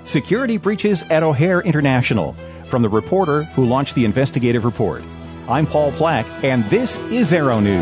Security breaches at O'Hare International. From the reporter who launched the investigative report. I'm Paul Plack, and this is Aero News.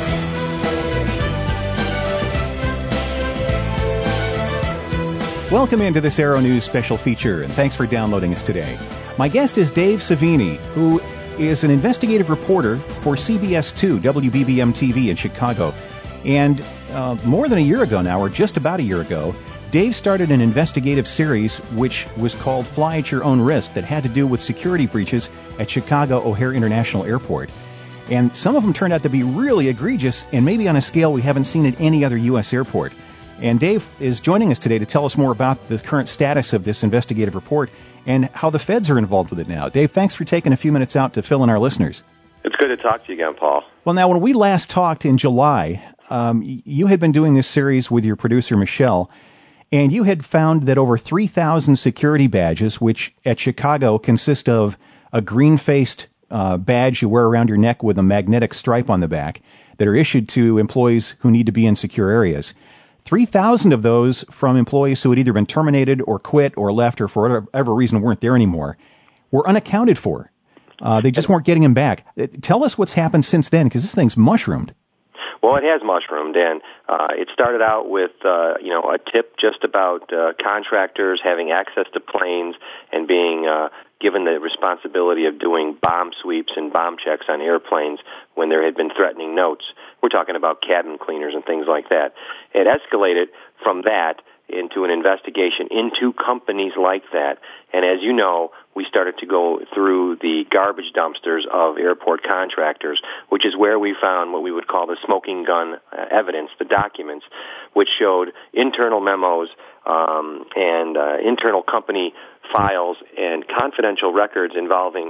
Welcome into this Aero News special feature, and thanks for downloading us today. My guest is Dave Savini, who is an investigative reporter for CBS2 WBBM TV in Chicago. And more than a year ago now, or just about a year ago, Dave started an investigative series which was called Fly at Your Own Risk that had to do with security breaches at Chicago O'Hare International Airport. And some of them turned out to be really egregious and maybe on a scale we haven't seen at any other U.S. airport. And Dave is joining us today to tell us more about the current status of this investigative report and how the feds are involved with it now. Dave, thanks for taking a few minutes out to fill in our listeners. It's good to talk to you again, Paul. Well, now, when we last talked in July, you had been doing this series with your producer, Michelle, and you had found that over 3,000 security badges, which at Chicago consist of a green-faced badge you wear around your neck with a magnetic stripe on the back, that are issued to employees who need to be in secure areas. 3,000 of those from employees who had either been terminated or quit or left or for whatever reason weren't there anymore, were unaccounted for. They just weren't getting them back. Tell us what's happened since then, because this thing's mushroomed. Well, it has mushroomed, and it started out with, a tip just about contractors having access to planes and being given the responsibility of doing bomb sweeps and bomb checks on airplanes when there had been threatening notes. We're talking about cabin cleaners and things like that. It escalated from that into an investigation into companies like that. And as you know, we started to go through the garbage dumpsters of airport contractors, which is where we found what we would call the smoking gun evidence, the documents, which showed internal memos and internal company files and confidential records involving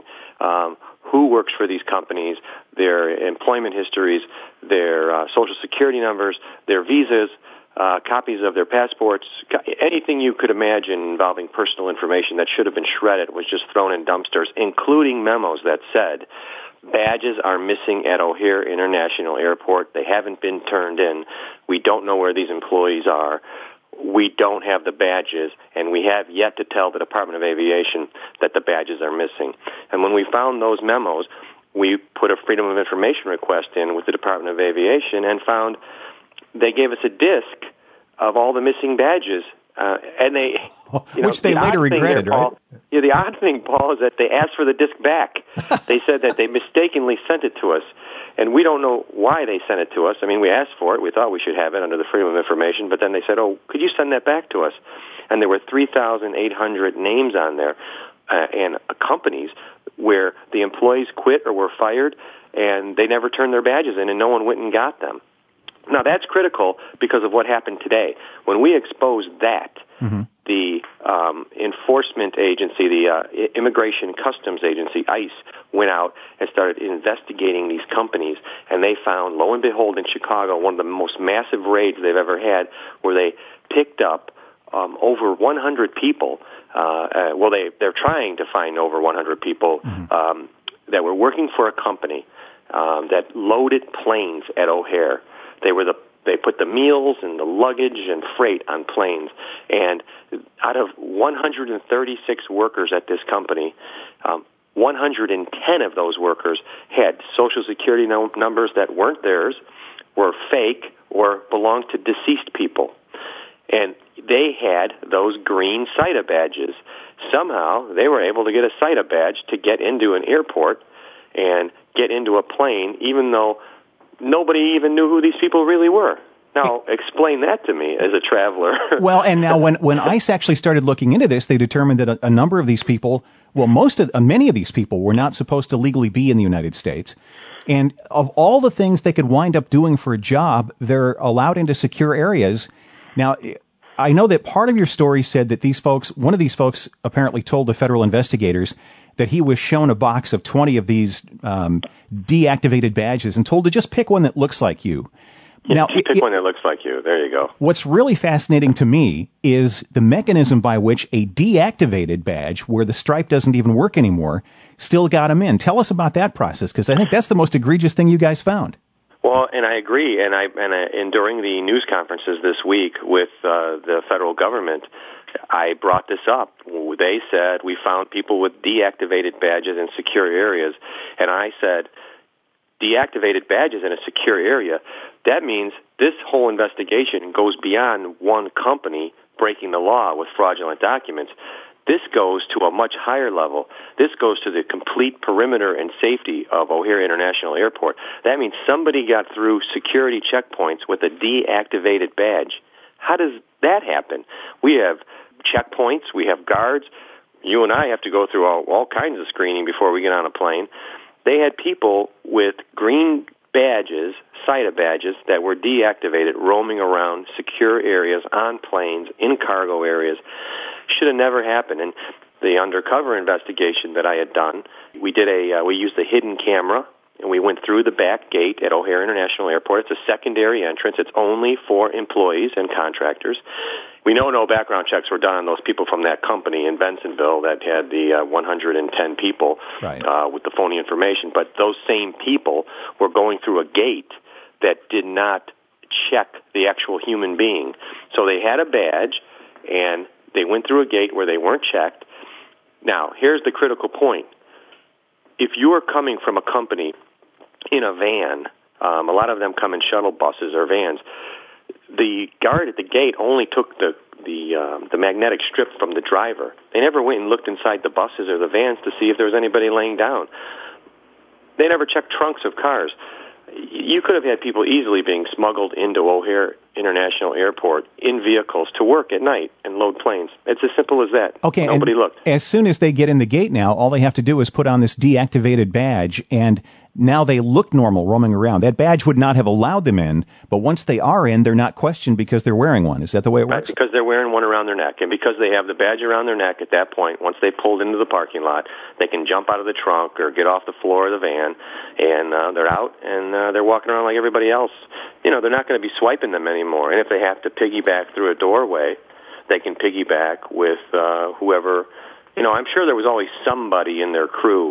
who works for these companies, their employment histories, their social security numbers, their visas, copies of their passports, anything you could imagine involving personal information that should have been shredded was just thrown in dumpsters, including memos that said, badges are missing at O'Hare International Airport. They haven't been turned in. We don't know where these employees are. We don't have the badges, and we have yet to tell the Department of Aviation that the badges are missing. And when we found those memos, we put a Freedom of Information request in with the Department of Aviation and found they gave us a disc of all the missing badges, and they, which they later regretted, there, Paul, right? Yeah, the odd thing, Paul, is that they asked for the disc back. They said that they mistakenly sent it to us, and we don't know why they sent it to us. I mean, we asked for it. We thought we should have it under the Freedom of Information, but then they said, "Oh, could you send that back to us?" And there were 3,800 names on there, and companies where the employees quit or were fired, and they never turned their badges in, and no one went and got them. Now, that's critical because of what happened today. When we exposed that, the enforcement agency, the Immigration Customs Agency, ICE, went out and started investigating these companies, and they found, lo and behold, in Chicago, one of the most massive raids they've ever had, where they picked up over 100 people. They're trying to find over 100 people that were working for a company that loaded planes at O'Hare. They put the meals and the luggage and freight on planes, and out of 136 workers at this company, 110 of those workers had Social Security numbers that weren't theirs, were fake, or belonged to deceased people. And they had those green SITA badges. Somehow, they were able to get a SITA badge to get into an airport and get into a plane, even though nobody even knew who these people really were. Now, explain that to me as a traveler. Well, and now when ICE actually started looking into this, they determined that a number of these people, many of these people were not supposed to legally be in the United States. And of all the things they could wind up doing for a job, they're allowed into secure areas. Now, I know that part of your story said that one of these folks apparently told the federal investigators that he was shown a box of 20 of these deactivated badges and told to just pick one that looks like you. Now, pick one that looks like you. There you go. What's really fascinating to me is the mechanism by which a deactivated badge, where the stripe doesn't even work anymore, still got him in. Tell us about that process, because I think that's the most egregious thing you guys found. Well, and I agree, and during the news conferences this week with the federal government, I brought this up. They said we found people with deactivated badges in secure areas, and I said, deactivated badges in a secure area, that means this whole investigation goes beyond one company breaking the law with fraudulent documents. This goes to a much higher level. This goes to the complete perimeter and safety of O'Hare International Airport. That means somebody got through security checkpoints with a deactivated badge. How does that happen? We have checkpoints, we have guards. You and I have to go through all kinds of screening before we get on a plane. They had people with green badges, SITA badges, that were deactivated roaming around secure areas, on planes, in cargo areas. Should have never happened. And the undercover investigation that I had done, we used a hidden camera, and we went through the back gate at O'Hare International Airport. It's a secondary entrance. It's only for employees and contractors. We know no background checks were done on those people from that company in Bensonville that had the 110 people with the phony information. But those same people were going through a gate that did not check the actual human being. So they had a badge, and they went through a gate where they weren't checked. Now, here's the critical point. If you are coming from a company in a van, a lot of them come in shuttle buses or vans, the guard at the gate only took the magnetic strip from the driver. They never went and looked inside the buses or the vans to see if there was anybody laying down. They never checked trunks of cars. You could have had people easily being smuggled into O'Hare International Airport in vehicles to work at night and load planes. It's as simple as that. Okay, nobody looked. As soon as they get in the gate now, all they have to do is put on this deactivated badge, and now they look normal roaming around. That badge would not have allowed them in, but once they are in, they're not questioned because they're wearing one. Is that the way it works? Right, because they're wearing one around their neck, and because they have the badge around their neck at that point, once they pulled into the parking lot, they can jump out of the trunk or get off the floor of the van, and they're out, and they're walking around like everybody else. You know, they're not going to be swiping them anymore, and if they have to piggyback through a doorway, they can piggyback with whoever. You know, I'm sure there was always somebody in their crew,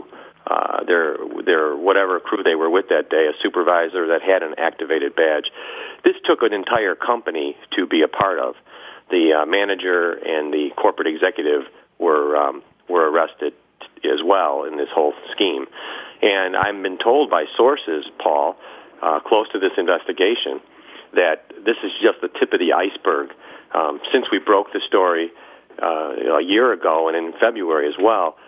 their whatever crew they were with that day, a supervisor that had an activated badge. This took an entire company to be a part of. The manager and the corporate executive were arrested as well in this whole scheme. And I've been told by sources, Paul, close to this investigation, that this is just the tip of the iceberg. Since we broke the story a year ago and in February as well,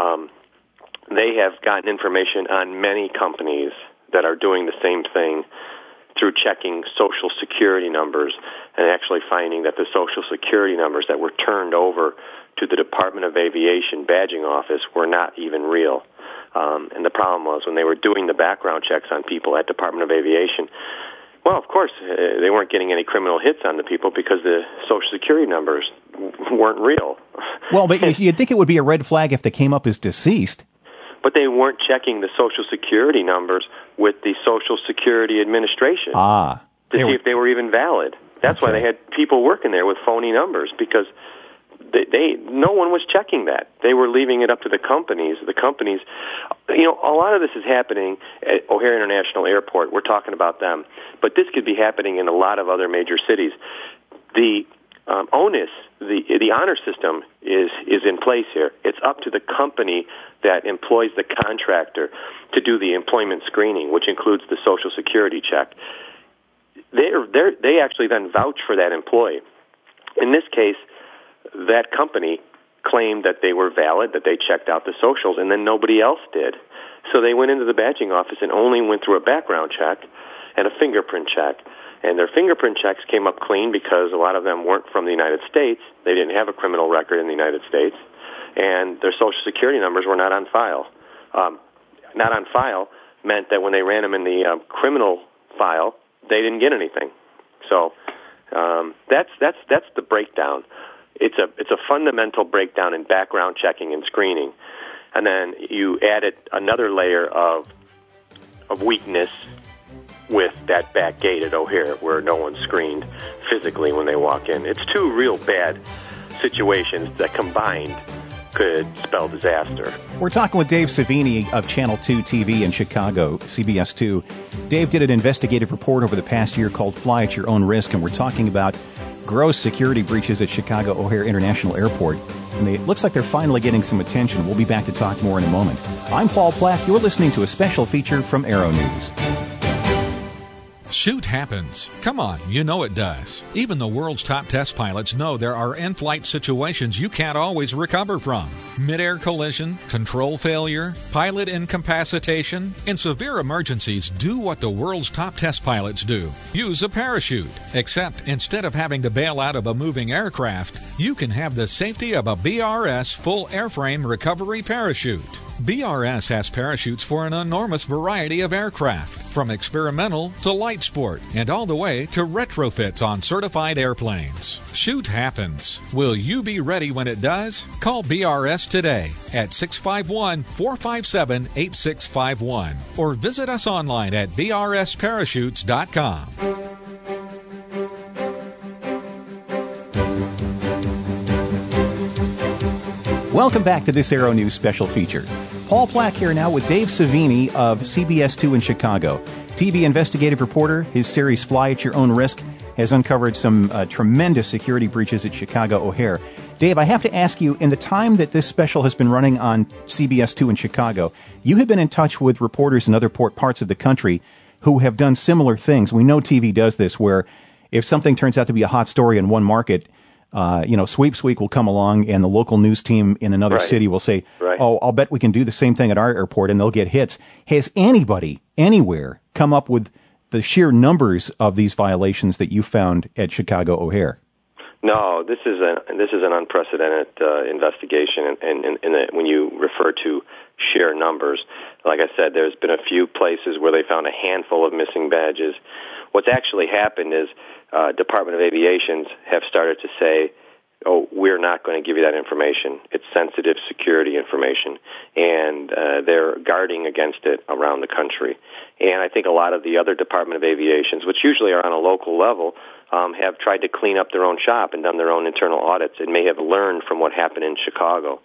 they have gotten information on many companies that are doing the same thing through checking Social Security numbers and actually finding that the Social Security numbers that were turned over to the Department of Aviation badging office were not even real. And the problem was when they were doing the background checks on people at Department of Aviation, well, of course, they weren't getting any criminal hits on the people because the Social Security numbers weren't real. Well, but you'd think it would be a red flag if they came up as deceased. But they weren't checking the Social Security numbers with the Social Security Administration to see if they were even valid. That's why they had people working there with phony numbers, because no one was checking that. They were leaving it up to the companies. The companies, you know, a lot of this is happening at O'Hare International Airport. We're talking about them. But this could be happening in a lot of other major cities. The onus, the honor system is in place here. It's up to the company that employs the contractor to do the employment screening, which includes the Social Security check. They actually then vouch for that employee. In this case, that company claimed that they were valid, that they checked out the socials, and then nobody else did. So they went into the badging office and only went through a background check and a fingerprint check. And their fingerprint checks came up clean because a lot of them weren't from the United States. They didn't have a criminal record in the United States. And their Social Security numbers were not on file. Not on file meant that when they ran them in the criminal file, they didn't get anything. So that's the breakdown. It's a fundamental breakdown in background checking and screening. And then you added another layer of weakness with that back gate at O'Hare where no one's screened physically when they walk in. It's two real bad situations that combined could spell disaster. We're talking with Dave Savini of Channel 2 TV in Chicago, CBS 2. Dave did an investigative report over the past year called Fly at Your Own Risk, and we're talking about gross security breaches at Chicago O'Hare International Airport, and it looks like they're finally getting some attention. We'll be back to talk more in a moment. I'm Paul Plack. You're listening to a special feature from Aero News. Shoot happens. Come on, you know it does. Even the world's top test pilots know there are in-flight situations you can't always recover from. Mid-air collision, control failure, pilot incapacitation. In severe emergencies, do what the world's top test pilots do. Use a parachute. Except instead of having to bail out of a moving aircraft, you can have the safety of a BRS full airframe recovery parachute. BRS has parachutes for an enormous variety of aircraft, from experimental to light sport, and all the way to retrofits on certified airplanes. Shoot happens. Will you be ready when it does? Call BRS today at 651-457-8651 or visit us online at brsparachutes.com. Welcome back to this Aero News special feature. Paul Plack here now with Dave Savini of CBS 2 in Chicago. TV investigative reporter. His series Fly at Your Own Risk has uncovered some tremendous security breaches at Chicago O'Hare. Dave, I have to ask you, in the time that this special has been running on CBS 2 in Chicago, you have been in touch with reporters in other parts of the country who have done similar things. We know TV does this, where if something turns out to be a hot story in one market, Sweeps Week will come along and the local news team in another city will say, oh, I'll bet we can do the same thing at our airport, and they'll get hits. Has anybody, anywhere, come up with the sheer numbers of these violations that you found at Chicago O'Hare? No, this is an unprecedented investigation, and when you refer to sheer numbers, like I said, there's been a few places where they found a handful of missing badges. What's actually happened is Department of Aviation have started to say, oh, we're not going to give you that information. It's sensitive security information, and they're guarding against it around the country. And I think a lot of the other Department of Aviations, which usually are on a local level, have tried to clean up their own shop and done their own internal audits and may have learned from what happened in Chicago.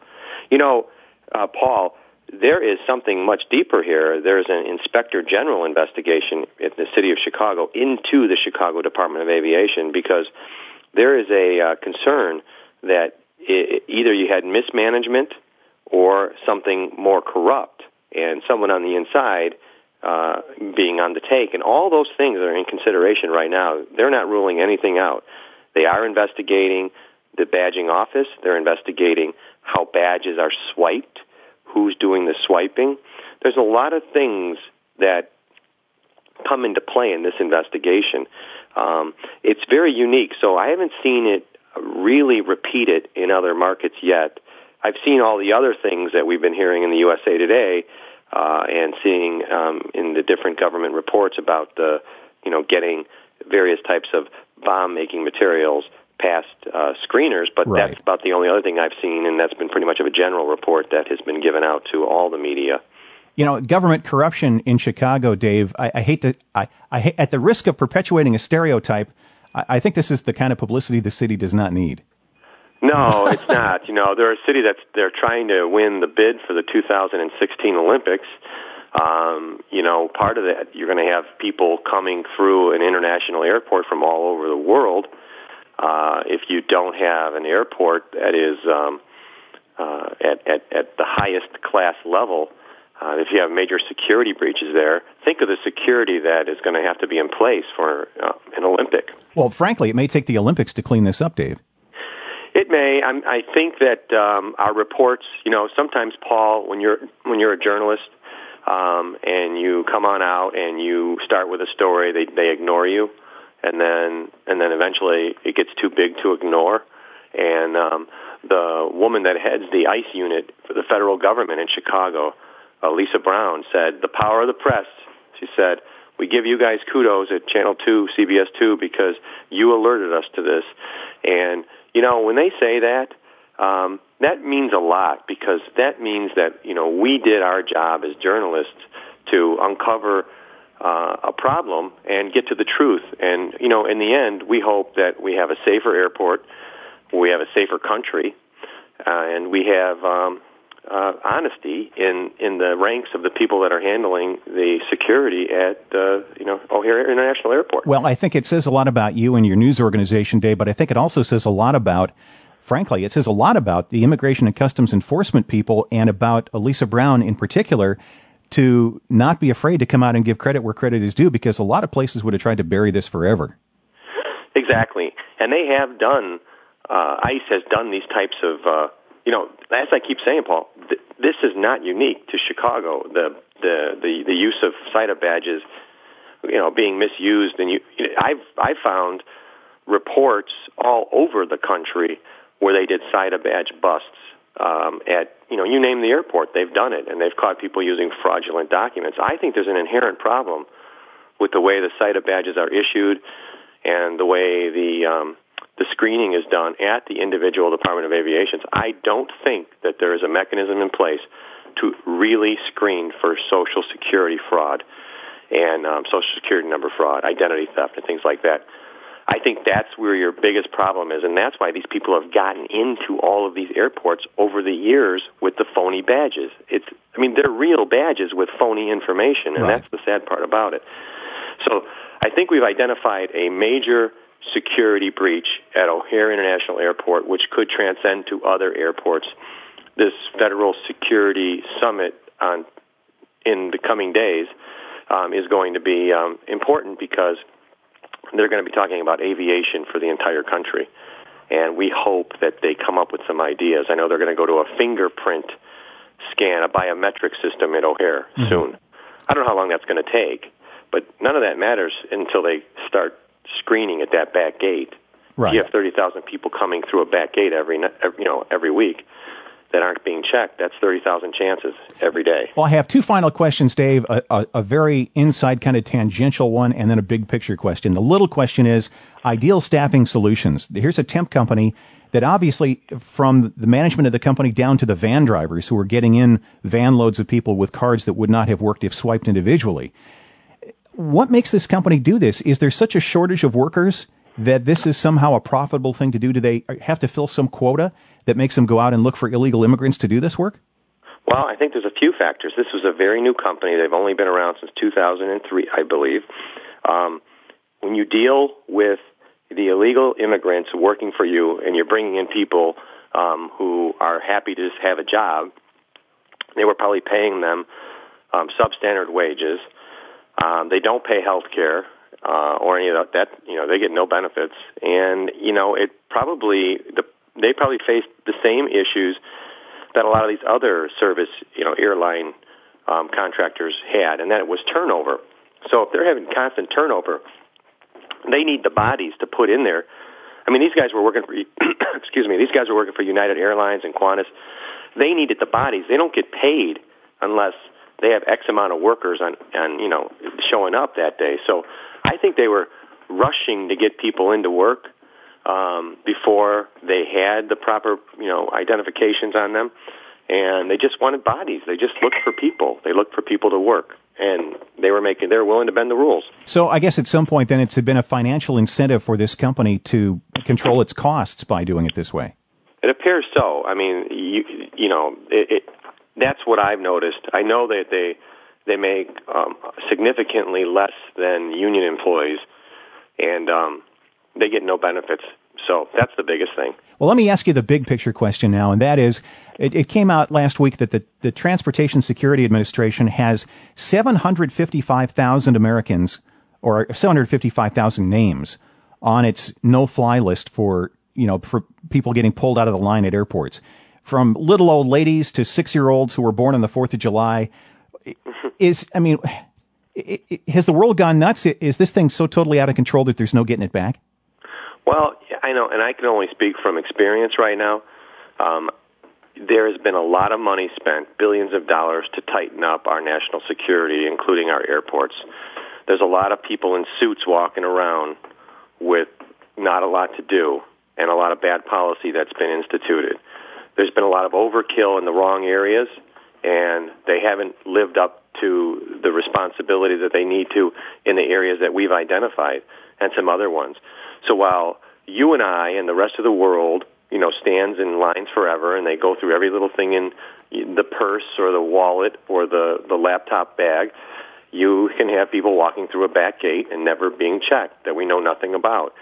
Paul, there is something much deeper here. There's an Inspector General investigation in the city of Chicago into the Chicago Department of Aviation, because there is a concern that either you had mismanagement or something more corrupt, and someone on the inside being on the take. And all those things are in consideration right now. They're not ruling anything out. They are investigating the badging office. They're investigating how badges are swiped, who's doing the swiping. There's a lot of things that come into play in this investigation. It's very unique, so I haven't seen it really repeated in other markets yet. I've seen all the other things that we've been hearing in the USA Today and seeing in the different government reports about getting various types of bomb-making materials past screeners, but that's about the only other thing I've seen, and that's been pretty much of a general report that has been given out to all the media. Government corruption in Chicago, Dave, I hate at the risk of perpetuating a stereotype, I think this is the kind of publicity the city does not need. No, it's not. They're a city they're trying to win the bid for the 2016 Olympics. Part of that, you're going to have people coming through an international airport from all over the world. If you don't have an airport that is at the highest class level, if you have major security breaches there, think of the security that is going to have to be in place for an Olympic. Well, frankly, it may take the Olympics to clean this up, Dave. It may. I think that our reports, sometimes, Paul, when you're a journalist and you come on out and you start with a story, they ignore you. And then eventually it gets too big to ignore. And the woman that heads the ICE unit for the federal government in Chicago, Lisa Brown, said, the power of the press, she said, we give you guys kudos at Channel 2, CBS 2, because you alerted us to this. And, when they say that, that means a lot, because that means that, we did our job as journalists to uncover a problem and get to the truth. And, in the end, we hope that we have a safer airport, we have a safer country, and we have honesty in the ranks of the people that are handling the security at O'Hare International Airport. Well, I think it says a lot about you and your news organization, Dave, but I think it also says a lot about, frankly, it says a lot about the Immigration and Customs Enforcement people and about Elisa Brown in particular to not be afraid to come out and give credit where credit is due, because a lot of places would have tried to bury this forever. Exactly. And they have done, ICE has done these types of, as I keep saying, Paul, this is not unique to Chicago. The use of SITA badges, being misused, and I've found reports all over the country where they did SITA badge busts at, you name the airport, they've done it, and they've caught people using fraudulent documents. I think there's an inherent problem with the way the SITA badges are issued and the way the screening is done at the individual Department of Aviation. I don't think that there is a mechanism in place to really screen for Social Security fraud and Social Security number fraud, identity theft, and things like that. I think that's where your biggest problem is, and that's why these people have gotten into all of these airports over the years with the phony badges. They're real badges with phony information, and That's the sad part about it. So I think we've identified a major security breach at O'Hare International Airport, which could transcend to other airports. This federal security summit in the coming days is going to be important because they're going to be talking about aviation for the entire country, and we hope that they come up with some ideas. I know they're going to go to a fingerprint scan, a biometric system at O'Hare soon. I don't know how long that's going to take, but none of that matters until they start screening at that back gate. Right. You have 30,000 people coming through a back gate every week that aren't being checked. That's 30,000 chances every day. Well, I have two final questions, Dave, a very inside kind of tangential one and then a big picture question. The little question is Ideal Staffing Solutions. Here's a temp company that obviously from the management of the company down to the van drivers who are getting in van loads of people with cards that would not have worked if swiped individually. What makes this company do this? Is there such a shortage of workers that this is somehow a profitable thing to do? Do they have to fill some quota that makes them go out and look for illegal immigrants to do this work? Well, I think there's a few factors. This was a very new company. They've only been around since 2003, I believe. When you deal with the illegal immigrants working for you and you're bringing in people who are happy to just have a job, they were probably paying them substandard wages. They don't pay health care or any of that. They get no benefits. And, they probably faced the same issues that a lot of these other service, airline contractors had, and that it was turnover. So if they're having constant turnover, they need the bodies to put in there. These guys were working for, these guys were working for United Airlines and Qantas. They needed the bodies. They don't get paid unless they have X amount of workers on showing up that day. So I think they were rushing to get people into work before they had the proper, identifications on them, and they just wanted bodies. They just looked for people. They looked for people to work, and they were willing to bend the rules. So I guess at some point then it's been a financial incentive for this company to control its costs by doing it this way. It appears so. That's what I've noticed. I know that they make significantly less than union employees, and they get no benefits. So that's the biggest thing. Well, let me ask you the big picture question now, and that is, it came out last week that the Transportation Security Administration has 755,000 Americans, or 755,000 names, on its no-fly list for people getting pulled out of the line at airports. From little old ladies to 6-year-olds who were born on the 4th of July. Has the world gone nuts? Is this thing so totally out of control that there's no getting it back? Well, I know, and I can only speak from experience right now. There has been a lot of money spent, billions of dollars, to tighten up our national security, including our airports. There's a lot of people in suits walking around with not a lot to do and a lot of bad policy that's been instituted. There's been a lot of overkill in the wrong areas, and they haven't lived up to the responsibility that they need to in the areas that we've identified and some other ones. So while you and I and the rest of the world, stands in lines forever and they go through every little thing in the purse or the wallet or the laptop bag. You can have people walking through a back gate and never being checked that we know nothing about.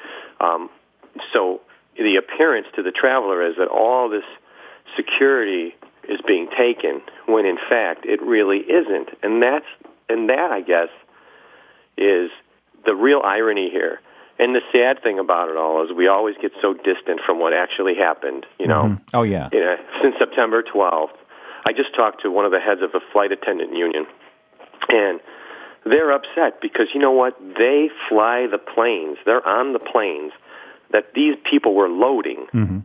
So the appearance to the traveler is that all this security is being taken when in fact it really isn't. And that, I guess, is the real irony here. And the sad thing about it all is we always get so distant from what actually happened, you know. Mm-hmm. Oh, yeah. Since September 12th, I just talked to one of the heads of the flight attendant union, and they're upset because, you know what, they fly the planes. They're on the planes that these people were loading. Mm-hmm.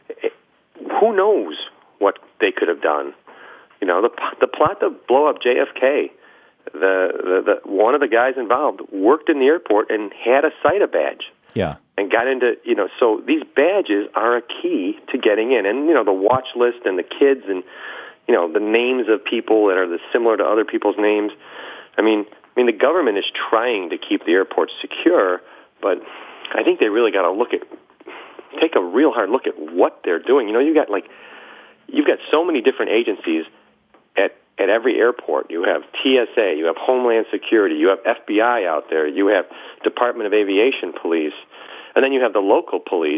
Who knows what they could have done? You know, the plot to blow up JFK, the one of the guys involved worked in the airport and had a CITA badge. Yeah. And got into, so these badges are a key to getting in. And, the watch list and the kids and, the names of people that are similar to other people's names. I mean, the government is trying to keep the airport secure, but I think they really got to take a real hard look at what they're doing. You've got so many different agencies at every airport. You have TSA, you have Homeland Security, you have FBI out there, you have Department of Aviation Police, and then you have the local police.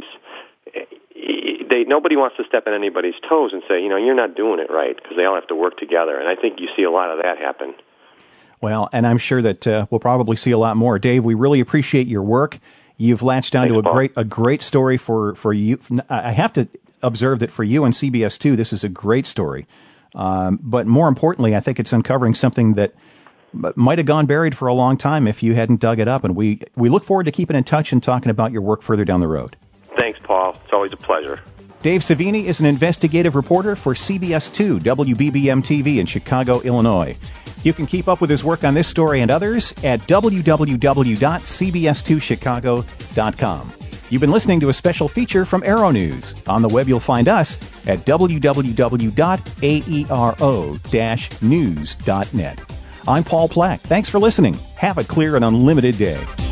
Nobody wants to step on anybody's toes and say, you're not doing it right, because they all have to work together. And I think you see a lot of that happen. Well, and I'm sure that we'll probably see a lot more. Dave, we really appreciate your work. You've latched onto a great story for you. I have to observe that for you and CBS 2, this is a great story. But more importantly, I think it's uncovering something that might have gone buried for a long time if you hadn't dug it up. And we look forward to keeping in touch and talking about your work further down the road. Thanks, Paul. It's always a pleasure. Dave Savini is an investigative reporter for CBS 2 WBBM TV in Chicago, Illinois. You can keep up with his work on this story and others at www.cbs2chicago.com. You've been listening to a special feature from Aero News. On the web, you'll find us at www.aero-news.net. I'm Paul Plack. Thanks for listening. Have a clear and unlimited day.